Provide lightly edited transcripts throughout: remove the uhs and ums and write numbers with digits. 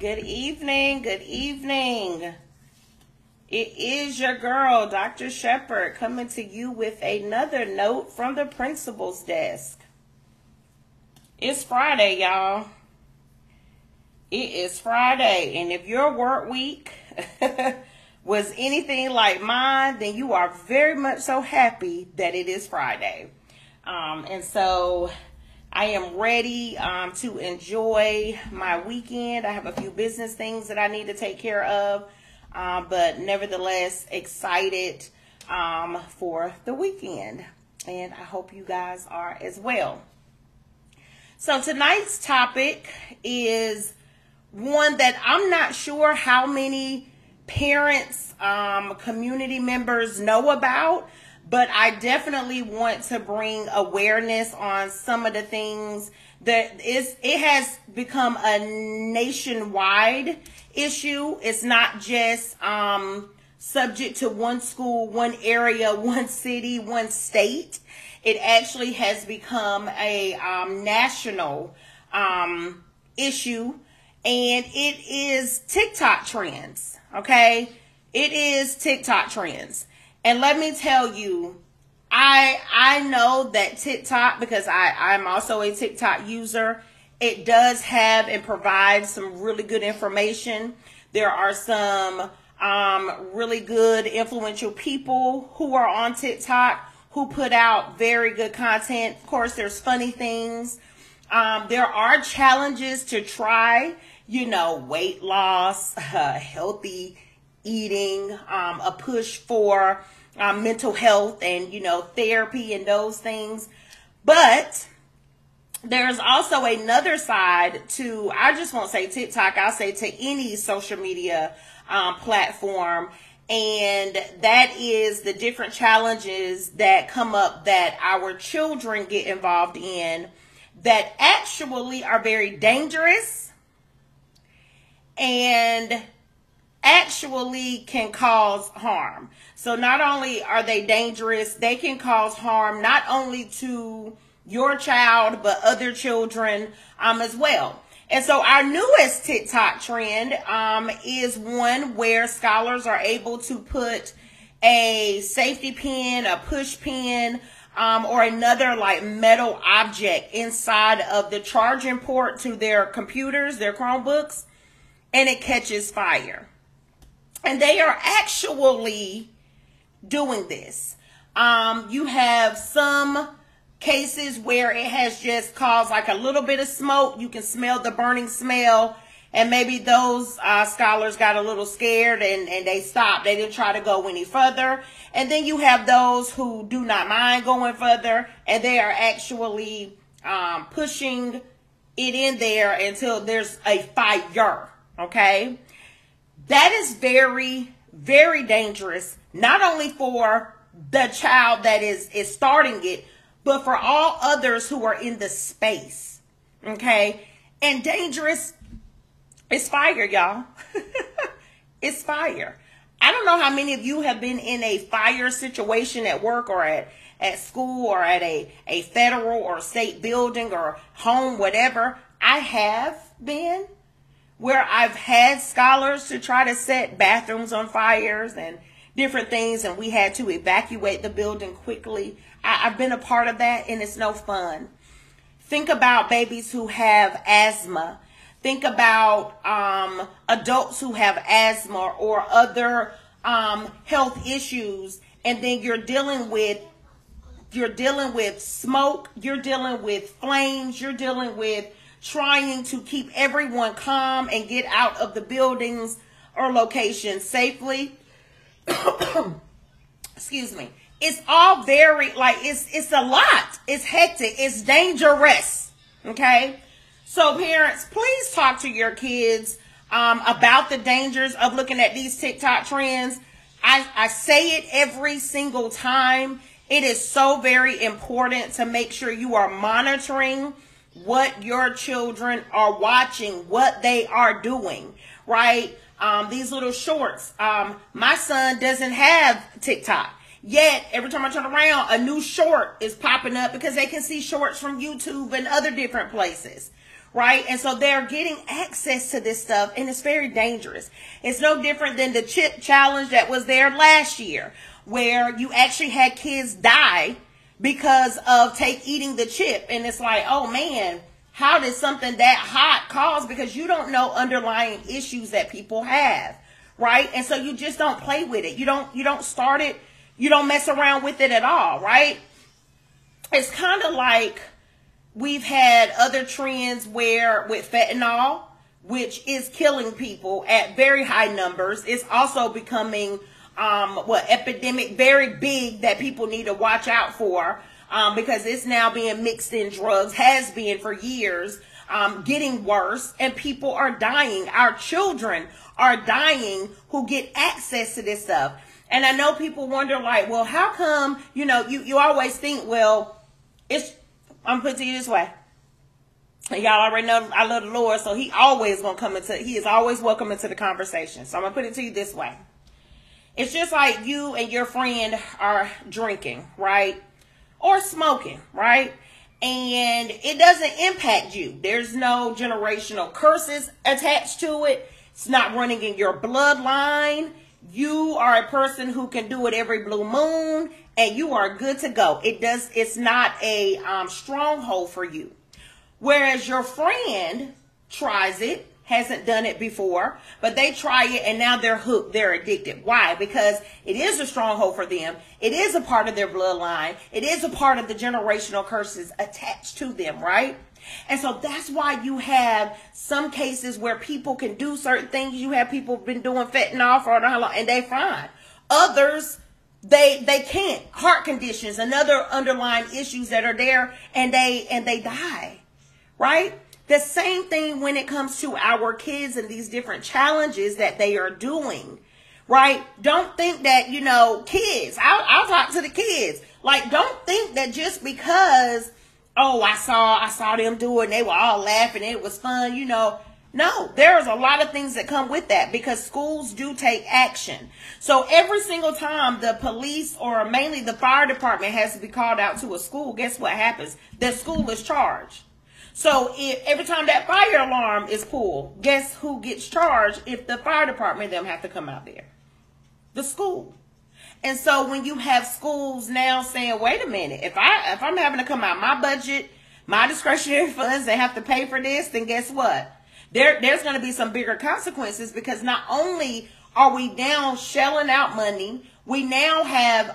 Good evening. Good evening. It is your girl, Dr. Shepherd, coming to you with another note from the principal's desk. It's Friday, y'all. It is Friday, and if your work week was anything like mine, then you are very much so happy that it is Friday. And so I am ready to enjoy my weekend. I have a few business things that I need to take care of, but nevertheless excited for the weekend. And I hope you guys are as well. So tonight's topic is one that I'm not sure how many parents, community members know about, but I definitely want to bring awareness on some of the things that it has become a nationwide issue. It's not just subject to one school, one area, one city, one state. It actually has become a national issue, and it is TikTok trends, okay? It is TikTok trends. And let me tell you, I know that TikTok, because I'm also a TikTok user, it does have and provide some really good information. There are some really good influential people who are on TikTok who put out very good content. Of course, there's funny things. There are challenges to try, weight loss, healthy eating, a push for mental health and, therapy and those things. But there's also another side to, I just won't say TikTok, I'll say to any social media platform. And that is the different challenges that come up that our children get involved in that actually are very dangerous and actually can cause harm. So not only are they dangerous, they can cause harm not only to your child, but other children as well. And so our newest TikTok trend is one where scholars are able to put a safety pin, a push pin, or another like metal object inside of the charging port to their computers, their Chromebooks, and it catches fire. And they are actually doing this. You have some cases where it has just caused like a little bit of smoke. You can smell the burning smell. And maybe those scholars got a little scared and they stopped. They didn't try to go any further. And then you have those who do not mind going further. And they are actually pushing it in there until there's a fire. Okay? That is very, very dangerous, not only for the child that is starting it, but for all others who are in the space, okay? And dangerous is fire, y'all. It's fire. I don't know how many of you have been in a fire situation at work or at school or at a federal or state building or home, whatever. I have been, where I've had scholars to try to set bathrooms on fires and different things, and we had to evacuate the building quickly. I've been a part of that, and it's no fun. Think about babies who have asthma. Think about adults who have asthma or other health issues, and then you're dealing with smoke, you're dealing with flames, you're dealing with trying to keep everyone calm and get out of the buildings or locations safely. Excuse me. It's all very, it's a lot. It's hectic. It's dangerous. Okay? So parents, please talk to your kids about the dangers of looking at these TikTok trends. I say it every single time. It is so very important to make sure you are monitoring what your children are watching, what they are doing, right? These little shorts. My son doesn't have TikTok. Yet, every time I turn around, a new short is popping up because they can see shorts from YouTube and other different places, right? And so they're getting access to this stuff, and it's very dangerous. It's no different than the chip challenge that was there last year, where you actually had kids die because of eating the chip. And it's like, oh man, how did something that hot cause? Because you don't know underlying issues that people have, right? And so you just don't play with it. You don't start it. You don't mess around with it at all, right? It's kind of like we've had other trends where with fentanyl, which is killing people at very high numbers. It's also becoming epidemic, very big, that people need to watch out for, because it's now being mixed in drugs, has been for years, getting worse, and people are dying. Our children are dying who get access to this stuff. And I know people wonder, like, well, how come, you always think, well, I'm putting it to you this way. Y'all already know I love the Lord, so he is always welcome into the conversation. So I'm going to put it to you this way. It's just like you and your friend are drinking, right? Or smoking, right? And it doesn't impact you. There's no generational curses attached to it. It's not running in your bloodline. You are a person who can do it every blue moon, and you are good to go. It's not a stronghold for you. Whereas your friend tries it, hasn't done it before, but they try it and now they're hooked, they're addicted. Why? Because it is a stronghold for them. It is a part of their bloodline. It is a part of the generational curses attached to them, right? And so that's why you have some cases where people can do certain things. You have people been doing fentanyl for I don't know how long, and they fine. Others, they can't. Heart conditions and other underlying issues that are there, and they die, right? The same thing when it comes to our kids and these different challenges that they are doing, right? Don't think that, kids, I'll talk to the kids. Like, don't think that just because, oh, I saw them do it and they were all laughing, it was fun, No, there's a lot of things that come with that, because schools do take action. So every single time the police or mainly the fire department has to be called out to a school, guess what happens? The school is charged. So every time that fire alarm is pulled, guess who gets charged if the fire department them have to come out there? The school. And so when you have schools now saying, wait a minute, if I'm having to come out my budget, my discretionary funds, they have to pay for this, then guess what? There's going to be some bigger consequences, because not only are we now shelling out money, we now have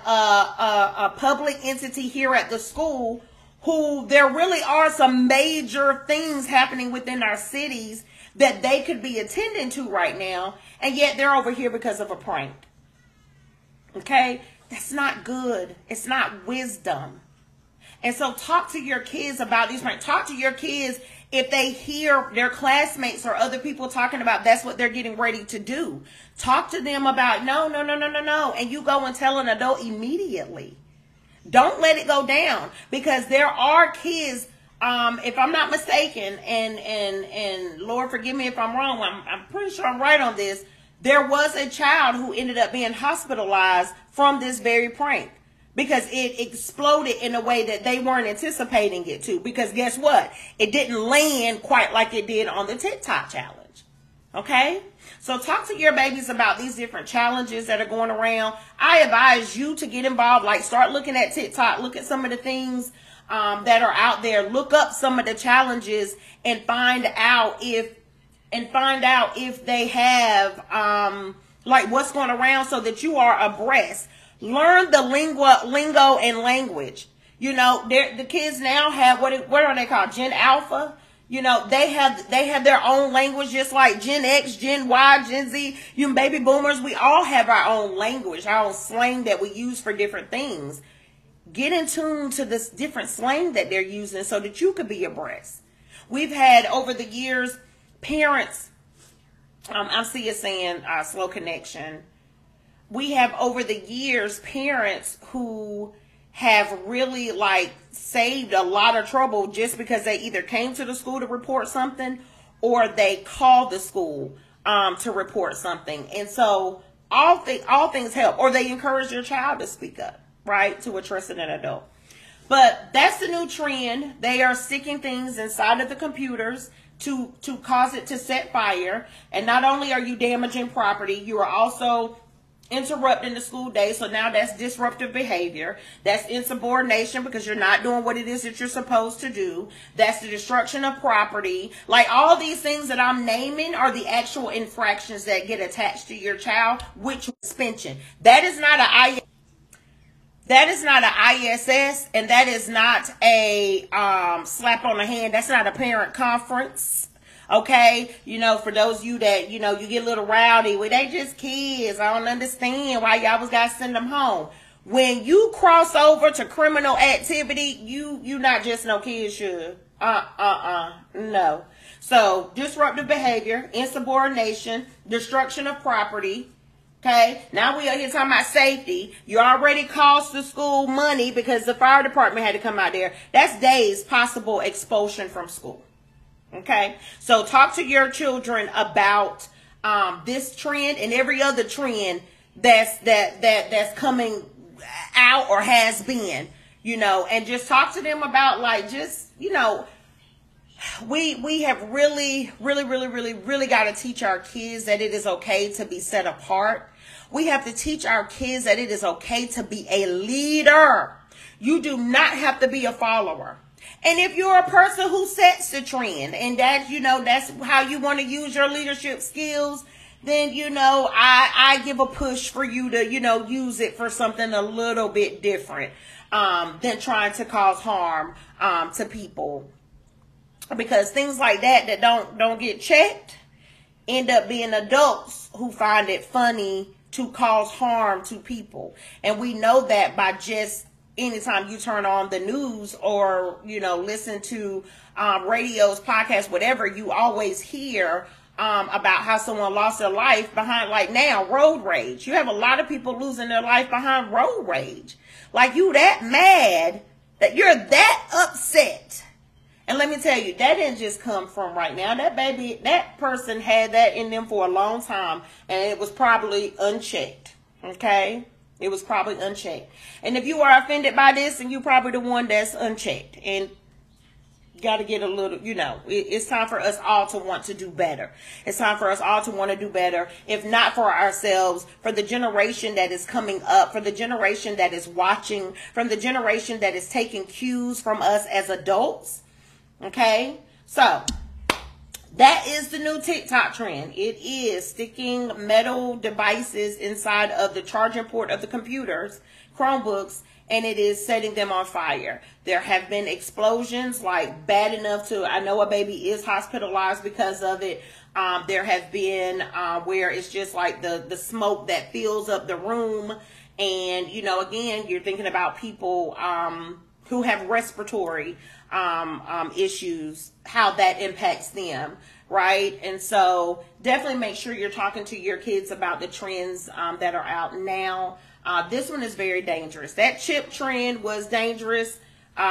a public entity here at the school who there really are some major things happening within our cities that they could be attending to right now, and yet they're over here because of a prank. Okay? That's not good. It's not wisdom. And so talk to your kids about these pranks. Talk to your kids if they hear their classmates or other people talking about that's what they're getting ready to do. Talk to them about no. And you go and tell an adult immediately. Don't let it go down, because there are kids, if I'm not mistaken, and Lord forgive me if I'm wrong, I'm pretty sure I'm right on this. There was a child who ended up being hospitalized from this very prank, because it exploded in a way that they weren't anticipating it to. Because guess what? It didn't land quite like it did on the TikTok challenge. Okay? So talk to your babies about these different challenges that are going around. I advise you to get involved. Like, start looking at TikTok. Look at some of the things that are out there. Look up some of the challenges and find out if they have like what's going around, so that you are abreast. Learn the lingo and language. The kids now have what are they called? Gen Alpha. They have their own language, just like Gen X, Gen Y, Gen Z, you baby boomers. We all have our own language, our own slang that we use for different things. Get in tune to this different slang that they're using so that you could be abreast. We've had over the years parents, I see you saying slow connection. We have over the years parents who have really saved a lot of trouble just because they either came to the school to report something or they called the school to report something. And so all things help, or they encourage your child to speak up, right, to a trusted adult. But that's the new trend. They are sticking things inside of the computers. to cause it to set fire. And not only are you damaging property, you are also interrupting the school day. So now that's disruptive behavior. That's insubordination because you're not doing what it is that you're supposed to do. That's the destruction of property. Like, all these things that I'm naming are the actual infractions that get attached to your child, which suspension. That is not an ISS, and that is not a slap on the hand. That's not a parent conference. Okay, for those of you that, you get a little rowdy, well, they just kids. I don't understand why y'all was got to send them home. When you cross over to criminal activity, you not just no kids should. No. So, disruptive behavior, insubordination, destruction of property. Okay, now we are here talking about safety. You already cost the school money because the fire department had to come out there. That's days possible expulsion from school. Okay, so talk to your children about this trend and every other trend that's coming out or has been, and just talk to them about, like, just, we have really got to teach our kids that it is okay to be set apart. We have to teach our kids that it is okay to be a leader. You do not have to be a follower. And if you're a person who sets the trend and that, that's how you want to use your leadership skills, then, I give a push for you to, use it for something a little bit different than trying to cause harm to people. Because things like that don't get checked end up being adults who find it funny to cause harm to people. And we know that by just anytime you turn on the news or, listen to radios, podcasts, whatever, you always hear about how someone lost their life behind, like now, road rage. You have a lot of people losing their life behind road rage. Like, you that mad that you're that upset. And let me tell you, that didn't just come from right now. That person had that in them for a long time, and it was probably unchecked. Okay? It was probably unchecked. And if you are offended by this, then you're probably the one that's unchecked. And you got to get a little, it's time for us all to want to do better. It's time for us all to want to do better. If not for ourselves, for the generation that is coming up, for the generation that is watching, from the generation that is taking cues from us as adults. Okay? So, that is the new TikTok trend. It is sticking metal devices inside of the charging port of the computers, Chromebooks, and it is setting them on fire. There have been explosions, like bad enough to, I know a baby is hospitalized because of it. There have been where it's just like the smoke that fills up the room. And, again, you're thinking about people who have respiratory issues, how that impacts them, right? And so definitely make sure you're talking to your kids about the trends that are out now. This one is very dangerous. That chip trend was dangerous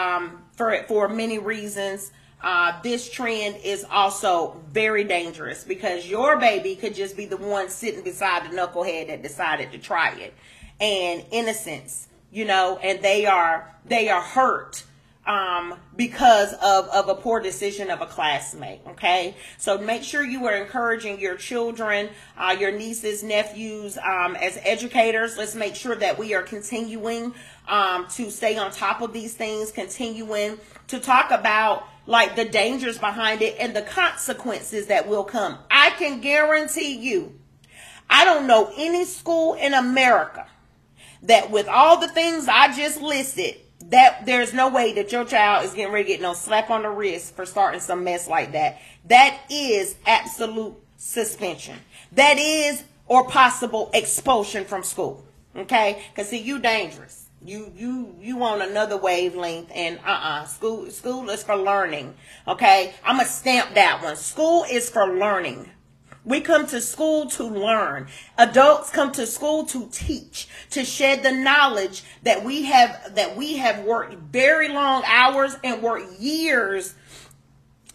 for many reasons. This trend is also very dangerous because your baby could just be the one sitting beside the knucklehead that decided to try it. And innocence, and they are hurt because of a poor decision of a classmate. Okay, so make sure you are encouraging your children, your nieces, nephews, as educators. Let's make sure that we are continuing to stay on top of these things, continuing to talk about like the dangers behind it and the consequences that will come. I can guarantee you, I don't know any school in America that with all the things I just listed, that there's no way that your child is getting ready to get no slap on the wrist for starting some mess like that. That is absolute suspension. That is or possible expulsion from school. Okay? Because see, you dangerous. You on another wavelength, and school is for learning. Okay? I'm gonna stamp that one. School is for learning. We come to school to learn. Adults come to school to teach, to shed the knowledge that we have worked very long hours and worked years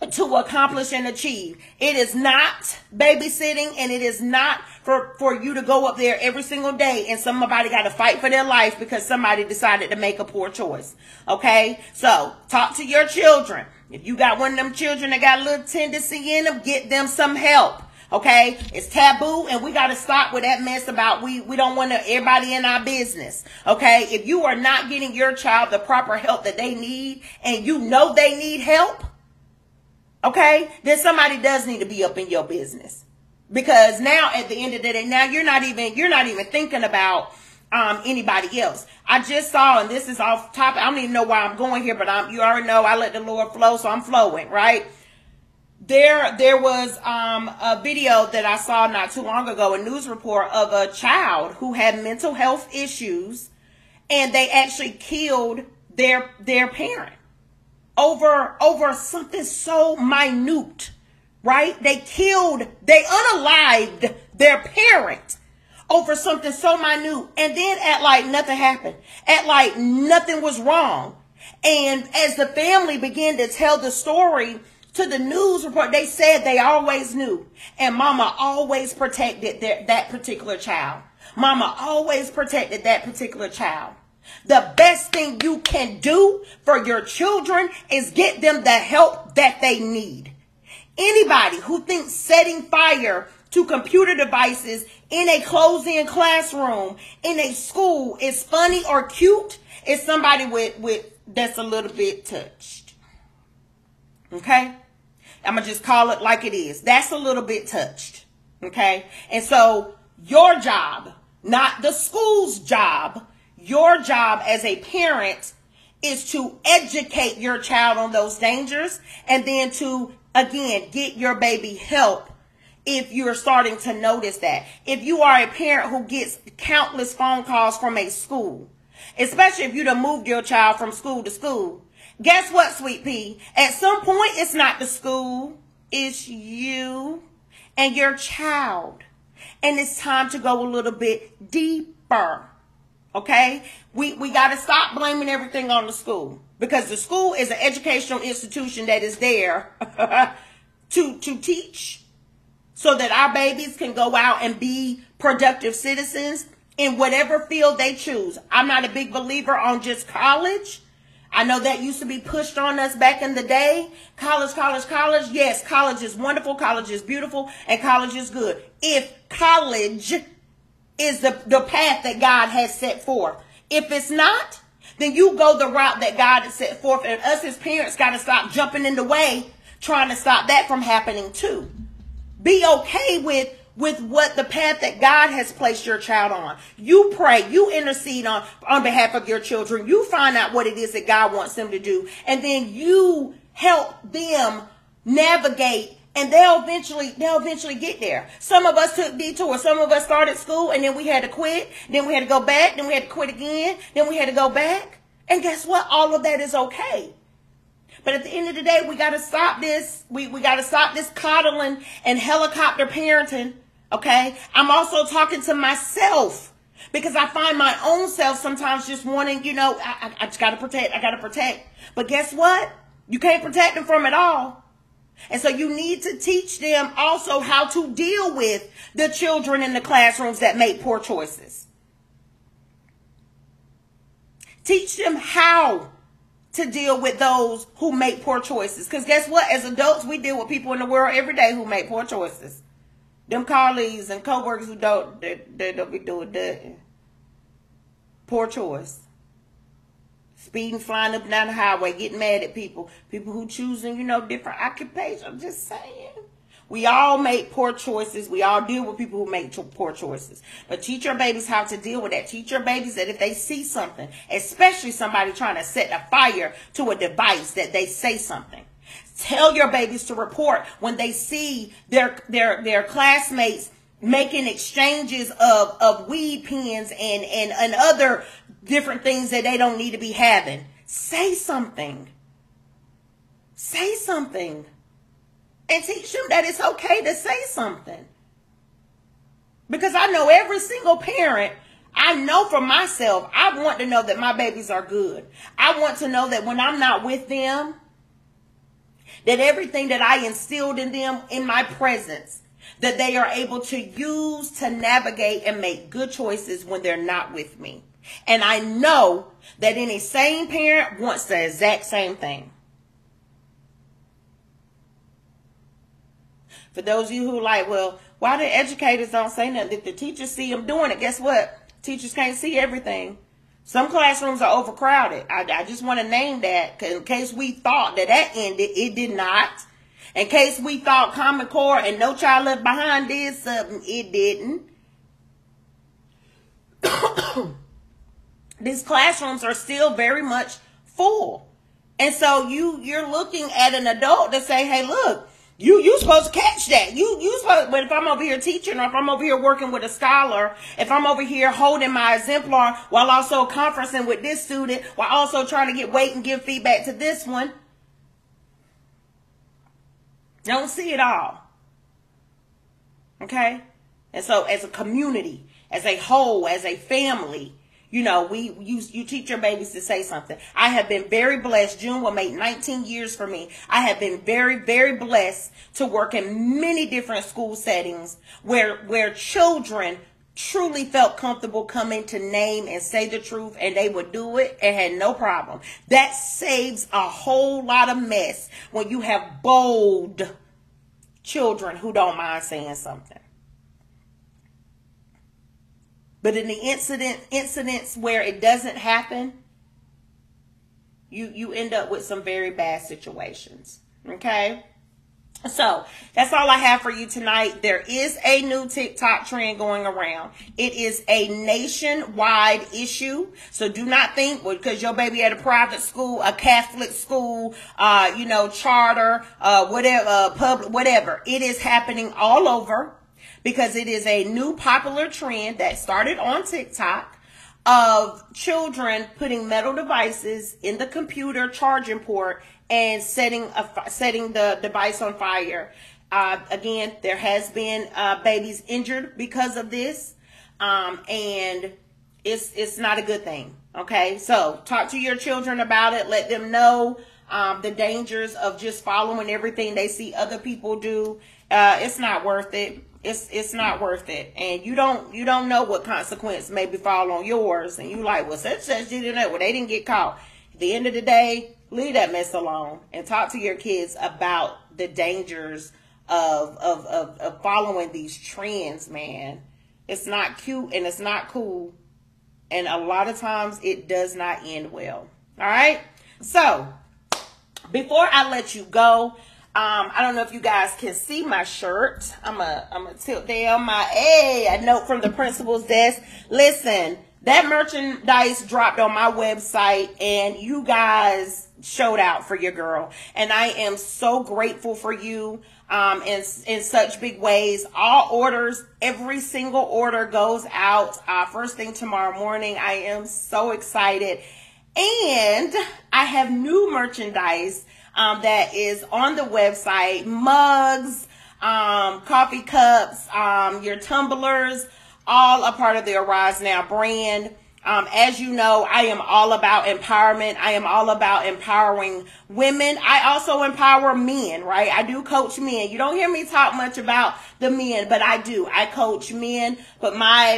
to accomplish and achieve. It is not babysitting, and it is not for you to go up there every single day and somebody got to fight for their life because somebody decided to make a poor choice. Okay? So, talk to your children. If you got one of them children that got a little tendency in them, get them some help. Okay? It's taboo, and we got to stop with that mess about we don't want everybody in our business. Okay? If you are not getting your child the proper help that they need, and you know they need help, okay, then somebody does need to be up in your business. Because now at the end of the day, now you're not even thinking about anybody else. I just saw, and this is off topic, I don't even know why I'm going here, but you already know I let the Lord flow, so I'm flowing, right? There was a video that I saw not too long ago, a news report of a child who had mental health issues, and they actually killed their parent over something so minute, right? They unalived their parent over something so minute, and then act like nothing happened, act like nothing was wrong. And as the family began to tell the story to the news report, they said they always knew, and mama always protected that particular child. Mama always protected that particular child. The best thing you can do for your children is get them the help that they need. Anybody who thinks setting fire to computer devices in a closed-in classroom in a school is funny or cute is somebody with that's a little bit touched. Okay? I'm going to just call it like it is. That's a little bit touched. Okay? And so your job, not the school's job, your job as a parent is to educate your child on those dangers, and then to, again, get your baby help if you're starting to notice that. If you are a parent who gets countless phone calls from a school, especially if you done moved your child from school to school, guess what, sweet pea? At some point, it's not the school, it's you and your child. And it's time to go a little bit deeper. Okay, we got to stop blaming everything on the school, because the school is an educational institution that is there to teach, so that our babies can go out and be productive citizens in whatever field they choose. I'm not a big believer on just college. I know that used to be pushed on us back in the day. College. Yes, college is wonderful. College is beautiful, and college is good. If college is the path that God has set forth. If it's not, then you go the route that God has set forth, and us as parents got to stop jumping in the way, trying to stop that from happening too. Be okay with what the path that God has placed your child on. You pray, you intercede on behalf of your children. You find out what it is that God wants them to do, and then you help them navigate. And they'll eventually get there. Some of us took detours. Some of us started school, and then we had to quit. Then we had to go back. Then we had to quit again. Then we had to go back. And guess what? All of that is okay. But at the end of the day, we got to stop this. We got to stop this coddling and helicopter parenting. Okay? I'm also talking to myself, because I find my own self sometimes just wanting, I just got to protect. I got to protect. But guess what? You can't protect them from it all. And so you need to teach them also how to deal with the children in the classrooms that make poor choices. Teach them how to deal with those who make poor choices. Because guess what? As adults, we deal with people in the world every day who make poor choices. Them colleagues and coworkers who don't be doing that. Poor choice. Speeding, flying up and down the highway, getting mad at people who choosing, different occupations. I'm just saying. We all make poor choices. We all deal with people who make poor choices. But teach your babies how to deal with that. Teach your babies that if they see something, especially somebody trying to set a fire to a device, that they say something. Tell your babies to report when they see their classmates making exchanges of weed pens and other different things that they don't need to be having. Say something. Say something. And teach them that it's okay to say something. Because I know every single parent, I know for myself, I want to know that my babies are good. I want to know that when I'm not with them, that everything that I instilled in them in my presence, that they are able to use to navigate and make good choices when they're not with me. And I know that any sane parent wants the exact same thing. For those of you who like, well, why the educators don't say nothing? If the teachers see them doing it, guess what? Teachers can't see everything. Some classrooms are overcrowded. I just want to name that in case we thought that ended. It did not. In case we thought Common Core and No Child Left Behind did something, it didn't. These classrooms are still very much full. And so you're looking at an adult to say, hey, look, you supposed to catch that. You supposed, but if I'm over here teaching, or if I'm over here working with a scholar, if I'm over here holding my exemplar while also conferencing with this student, while also trying to get weight and give feedback to this one, don't see it all. Okay? And so as a community, as a whole, as a family, you know, you teach your babies to say something. I have been very blessed. June will make 19 years for me. I have been very, very blessed to work in many different school settings where children truly felt comfortable coming to name and say the truth, and they would do it and had no problem. That saves a whole lot of mess when you have bold children who don't mind saying something. But in the incidents where it doesn't happen, you end up with some very bad situations. Okay? So that's all I have for you tonight. There is a new TikTok trend going around. It is a nationwide issue. So do not think, well, because your baby at a private school, a Catholic school, charter, whatever, public, whatever. It is happening all over, because it is a new popular trend that started on TikTok of children putting metal devices in the computer charging port and setting the device on fire. Again, there has been babies injured because of this, and it's not a good thing. Okay, so talk to your children about it. Let them know the dangers of just following everything they see other people do. It's not worth it. It's not worth it, and you don't know what consequence may befall on yours, and you like, well, such didn't know, well, they didn't get caught. At the end of the day, leave that mess alone and talk to your kids about the dangers of following these trends, man. It's not cute and it's not cool, and a lot of times it does not end well. All right, so before I let you go, I don't know if you guys can see my shirt. I'm gonna tilt down a note from the principal's desk. Listen, that merchandise dropped on my website, and you guys showed out for your girl, and I am so grateful for you in such big ways. All orders, every single order goes out first thing tomorrow morning. I am so excited, and I have new merchandise that is on the website. Mugs, coffee cups, your tumblers, all a part of the Arise Now brand. As you know, I am all about empowerment. I am all about empowering women. I also empower men, right? I do coach men. You don't hear me talk much about the men, but I do. I coach men, but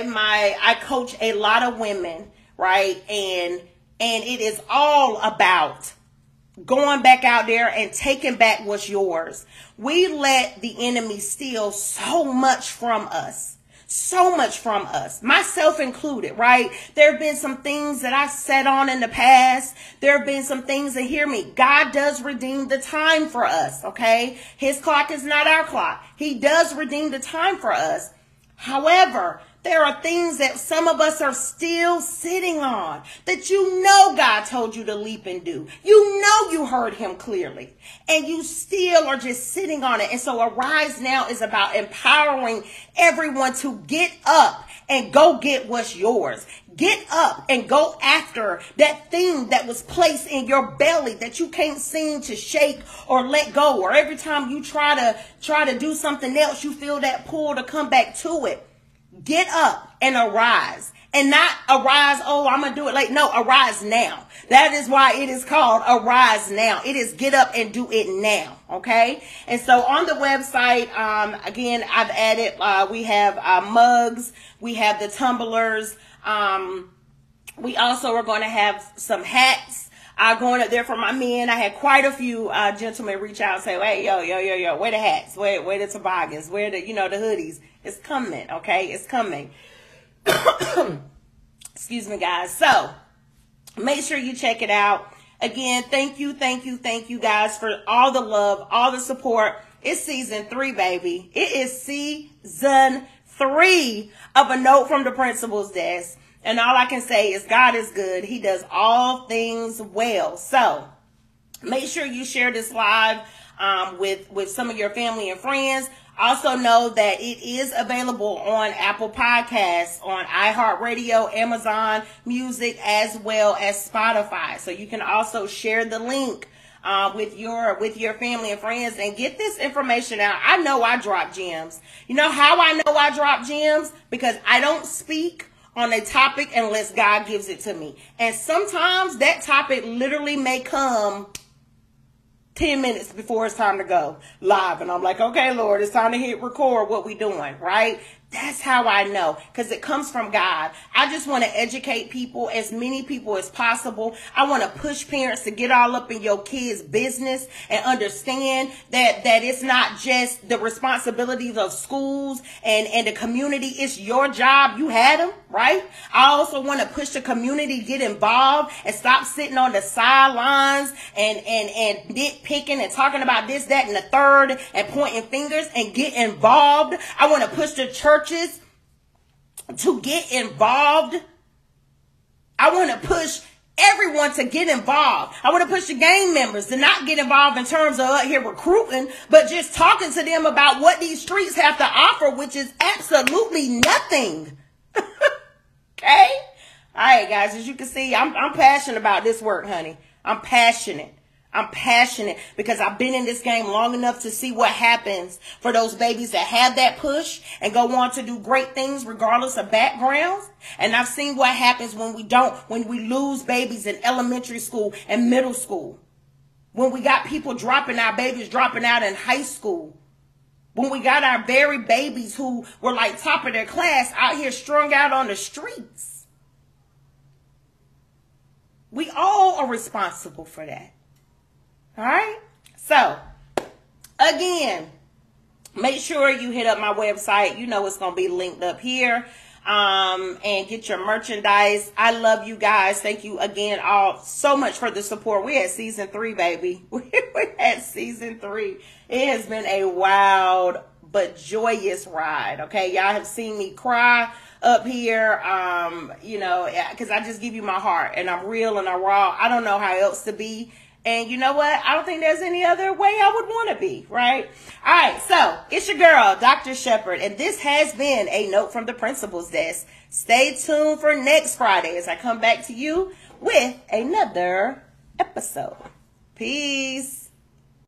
I coach a lot of women, right? And it is all about going back out there and taking back what's yours. We let the enemy steal so much from us. So much from us, myself included, right? There have been some things that I sat on in the past. There have been some things, and hear me, God does redeem the time for us, okay? His clock is not our clock. He does redeem the time for us. However, there are things that some of us are still sitting on that you know God told you to leap and do. You know you heard him clearly, and you still are just sitting on it. And so Arise Now is about empowering everyone to get up and go get what's yours. Get up and go after that thing that was placed in your belly that you can't seem to shake or let go. Or every time you try to do something else, you feel that pull to come back to it. Get up and arise And not arise, oh, I'm going to do it later. No, arise now. That is why it is called arise now. It is get up and do it now. Okay. And so on the website, again, I've added, we have mugs. We have the tumblers. We also are going to have some hats. Going up there for my men. I had quite a few gentlemen reach out and say, hey, yo, where the hats? Where the toboggans? Where the, the hoodies? It's coming, okay? It's coming. Excuse me, guys. So make sure you check it out. Again, thank you guys for all the love, all the support. It's season 3, baby. It is season 3 of A Note from the Principal's Desk. And all I can say is God is good. He does all things well. So make sure you share this live with some of your family and friends. Also know that it is available on Apple Podcasts, on iHeartRadio, Amazon Music, as well as Spotify. So you can also share the link with your family and friends and get this information out. I know I drop gems. You know how I know I drop gems? Because I don't speak on a topic unless God gives it to me. And sometimes that topic literally may come 10 minutes before it's time to go live. And I'm like, okay, Lord, it's time to hit record. What we doing, right? That's how I know, because it comes from God. I just want to educate people, as many people as possible. I want to push parents to get all up in your kids' business and understand that it's not just the responsibilities of schools and the community. It's your job. You had them, right? I also want to push the community to get involved and stop sitting on the sidelines and nitpicking and talking about this, that, and the third and pointing fingers, and get involved. I want to push the churches to get involved. I want to push everyone to get involved. I want to push the gang members to not get involved in terms of here recruiting, but just talking to them about what these streets have to offer, which is absolutely nothing. Okay? All right, guys, as you can see, I'm passionate about this work, honey. I'm passionate because I've been in this game long enough to see what happens for those babies that have that push and go on to do great things regardless of backgrounds. And I've seen what happens when we lose babies in elementary school and middle school. When we got people dropping out in high school. When we got our very babies who were like top of their class out here strung out on the streets. We all are responsible for that. All right. So, again, make sure you hit up my website. You know it's going to be linked up here. And get your merchandise. I love you guys. Thank you again all so much for the support. We're at season 3, baby. We're at season 3. It has been a wild but joyous ride. Okay. Y'all have seen me cry up here. Because I just give you my heart and I'm real and I'm raw. I don't know how else to be. And you know what? I don't think there's any other way I would want to be, right? All right, so it's your girl, Dr. Shepherd, and this has been A Note from the Principal's Desk. Stay tuned for next Friday as I come back to you with another episode. Peace.